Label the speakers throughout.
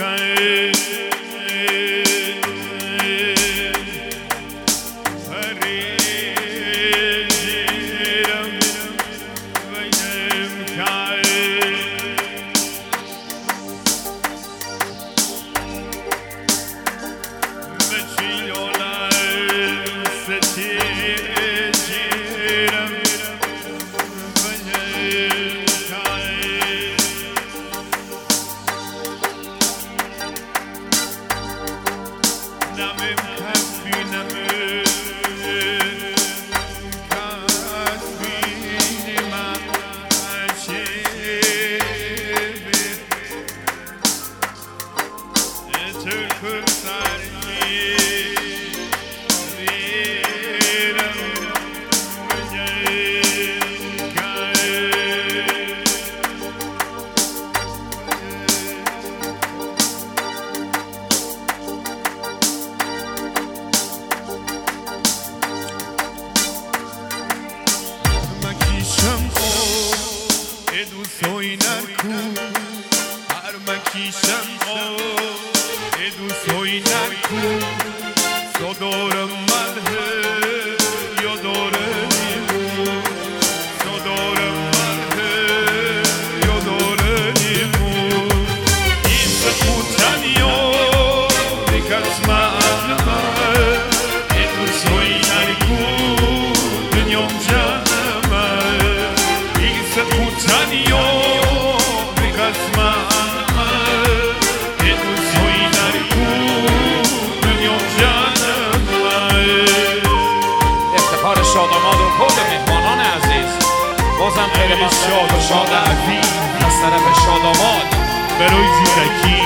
Speaker 1: شاداماد و کل مهمانان عزیز بازم خیلی شاد و شاد عزیز از طرف شاداماد
Speaker 2: بروی جودکی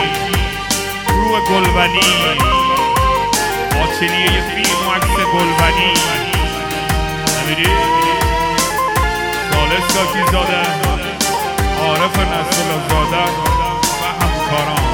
Speaker 2: روح گلبنی آتلیه فیلم و عکس گلبنی نمیری؟ سالس ساکی زاده عارف نسل زاده و همکاران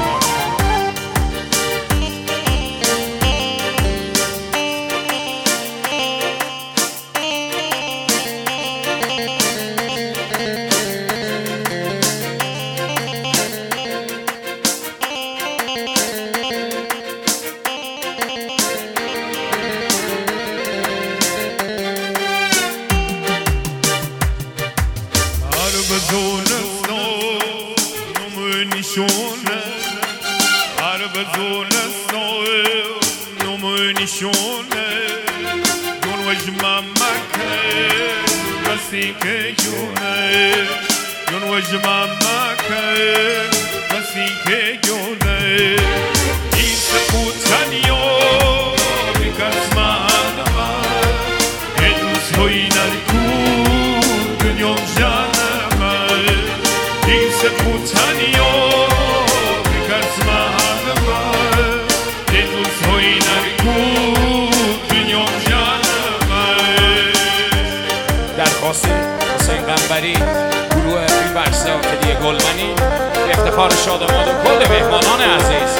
Speaker 1: حسین قنبری گروه فیلمبرس آتلیه گلبنی افتخار شاداماد و کل مهمانان عزیز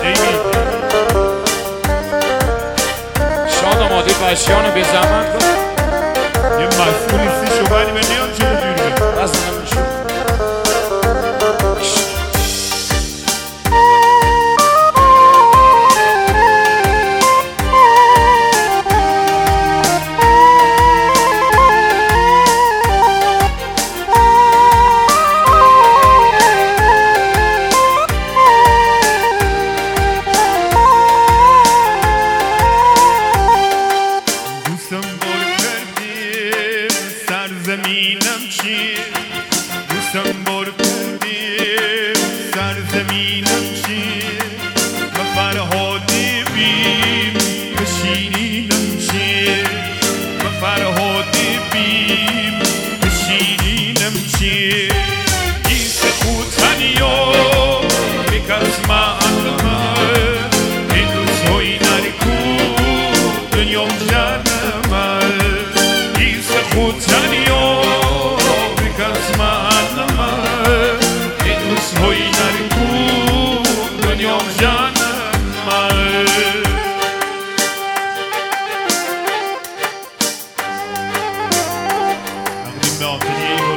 Speaker 1: شادامادی بشیان بی زحمت
Speaker 2: یه مسئولی سی شبانی به نیان چه دیره
Speaker 1: بزنم میشون
Speaker 2: Melting